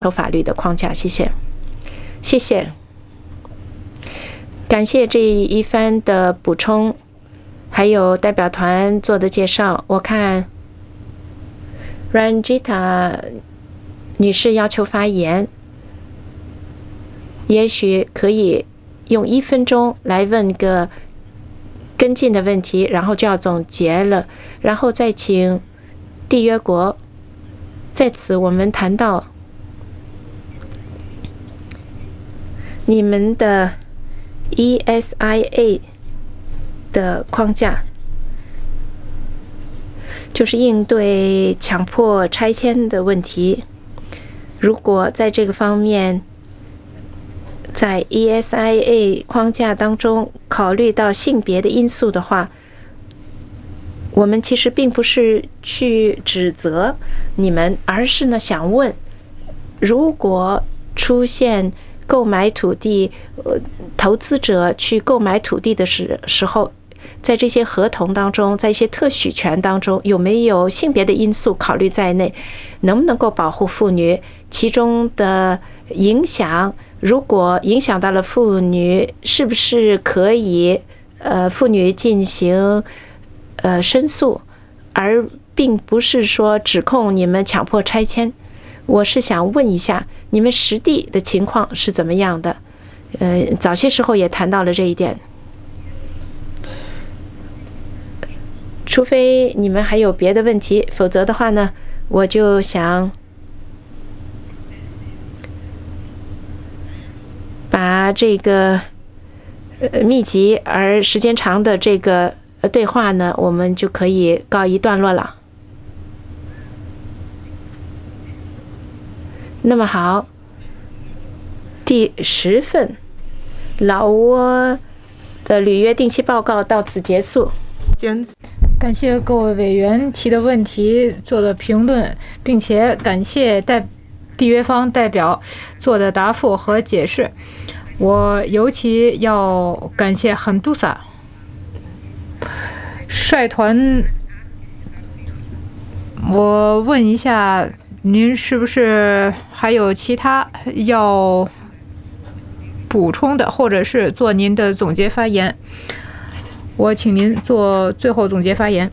法律的框架。谢谢，谢谢，感谢这一番的补充，还有代表团做的介绍。我看 Ranjita 女士要求发言，也许可以用1分钟来问个跟进的问题，然后就要总结了，然后再请缔约国。在此我们谈到你们的 ESIA 的框架，就是应对强迫拆迁的问题。如果在这个方面，在 ESIA 框架当中考虑到性别的因素的话，我们其实并不是去指责你们，而是呢想问，如果出现购买土地，投资者去购买土地的时候，在这些合同当中，在一些特许权当中，有没有性别的因素考虑在内？能不能够保护妇女？其中的影响，如果影响到了妇女，是不是可以妇女进行申诉，而并不是说指控你们强迫拆迁？我是想问一下，你们实地的情况是怎么样的？早些时候也谈到了这一点。除非你们还有别的问题，否则的话呢，我就想把这个密集而时间长的这个对话呢，我们就可以告一段落了。那么好，第10份老挝的履约定期报告到此结束。 感谢各位委员提的问题做的评论，并且感谢缔约方代表做的答复和解释。我尤其要感谢罕杜萨率团。我问一下，您是不是还有其他要补充的，或者是做您的总结发言？我请您做最后总结发言。